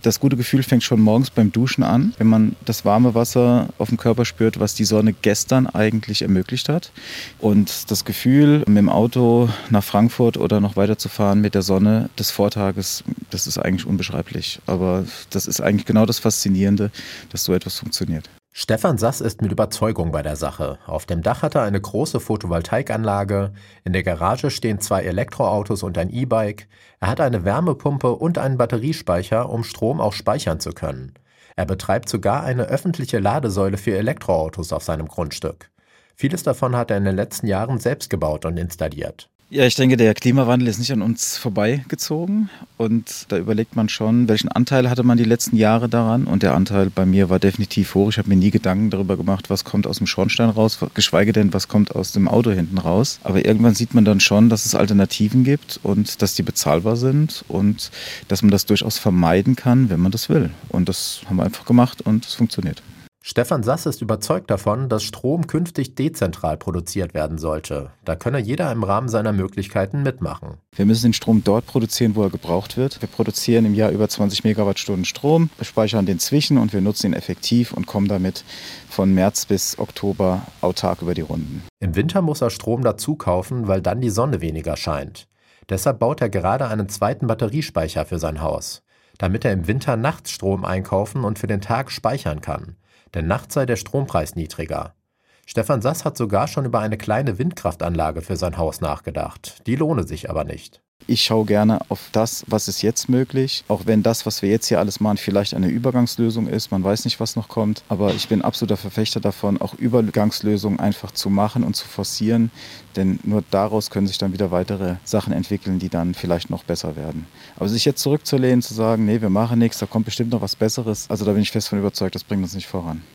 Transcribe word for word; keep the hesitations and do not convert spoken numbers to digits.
Das gute Gefühl fängt schon morgens beim Duschen an, wenn man das warme Wasser auf dem Körper spürt, was die Sonne gestern eigentlich ermöglicht hat. Und das Gefühl, mit dem Auto nach Frankfurt oder noch weiter zu fahren mit der Sonne des Vortages, das ist eigentlich unbeschreiblich. Aber das ist eigentlich genau das Faszinierende, dass so etwas funktioniert. Stefan Sass ist mit Überzeugung bei der Sache. Auf dem Dach hat er eine große Photovoltaikanlage, in der Garage stehen zwei Elektroautos und ein E-Bike, er hat eine Wärmepumpe und einen Batteriespeicher, um Strom auch speichern zu können. Er betreibt sogar eine öffentliche Ladesäule für Elektroautos auf seinem Grundstück. Vieles davon hat er in den letzten Jahren selbst gebaut und installiert. Ja, ich denke, der Klimawandel ist nicht an uns vorbeigezogen und da überlegt man schon, welchen Anteil hatte man die letzten Jahre daran, und der Anteil bei mir war definitiv hoch. Ich habe mir nie Gedanken darüber gemacht, was kommt aus dem Schornstein raus, geschweige denn, was kommt aus dem Auto hinten raus. Aber irgendwann sieht man dann schon, dass es Alternativen gibt und dass die bezahlbar sind und dass man das durchaus vermeiden kann, wenn man das will. Und das haben wir einfach gemacht und es funktioniert. Stefan Sass ist überzeugt davon, dass Strom künftig dezentral produziert werden sollte. Da könne jeder im Rahmen seiner Möglichkeiten mitmachen. Wir müssen den Strom dort produzieren, wo er gebraucht wird. Wir produzieren im Jahr über zwanzig Megawattstunden Strom, wir speichern den zwischen und wir nutzen ihn effektiv und kommen damit von März bis Oktober autark über die Runden. Im Winter muss er Strom dazu kaufen, weil dann die Sonne weniger scheint. Deshalb baut er gerade einen zweiten Batteriespeicher für sein Haus, damit er im Winter nachts Strom einkaufen und für den Tag speichern kann. Denn nachts sei der Strompreis niedriger. Stefan Sass hat sogar schon über eine kleine Windkraftanlage für sein Haus nachgedacht. Die lohne sich aber nicht. Ich schaue gerne auf das, was ist jetzt möglich, auch wenn das, was wir jetzt hier alles machen, vielleicht eine Übergangslösung ist. Man weiß nicht, was noch kommt, aber ich bin absoluter Verfechter davon, auch Übergangslösungen einfach zu machen und zu forcieren, denn nur daraus können sich dann wieder weitere Sachen entwickeln, die dann vielleicht noch besser werden. Aber sich jetzt zurückzulehnen, zu sagen, nee, wir machen nichts, da kommt bestimmt noch was Besseres, also da bin ich fest von überzeugt, das bringt uns nicht voran.